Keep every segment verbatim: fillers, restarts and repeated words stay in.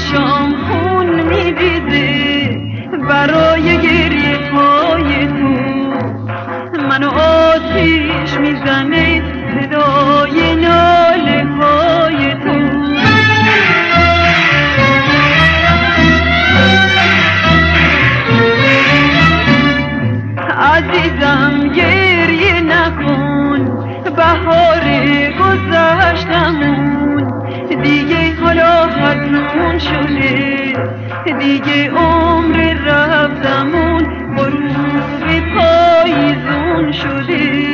چشام خون میریزه برای گریه های تو، منو آتیش میزنه صدای ناله های تو. عزیزم گریه نکن، بهار گذشتمون دیگه حالا حتمون شده، دیگه عمر رفتمون غروب پاییزون شده.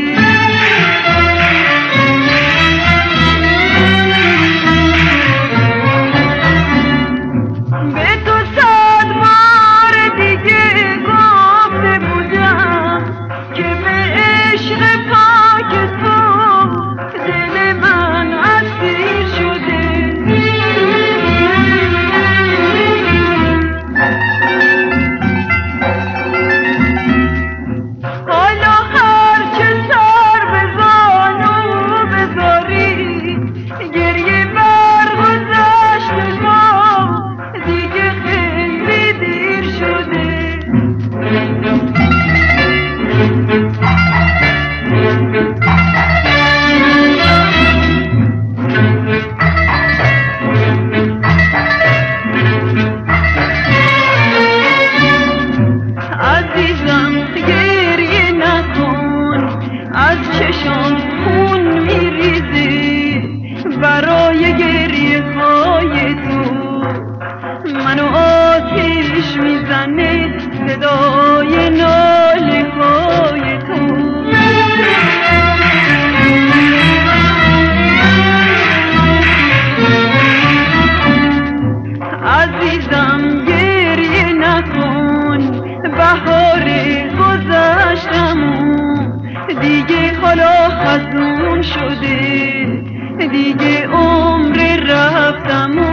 به تو صد بار دیگه گفته بودم که به عشق پاک تو دل من اسیر شده. حالا هر چه سر به زانو بذاری گریه بر گذشت ما دیگه خیلی دیر شده. عزیزم گریه نکن، از چشام خون میریزه برای گریه های تو، منو آتیش میزنه صدای ناله های تو. عزیزم گریه نکن، بهار گذشتمون دیگه حالا خزون شده، دیگه عمر رفتمون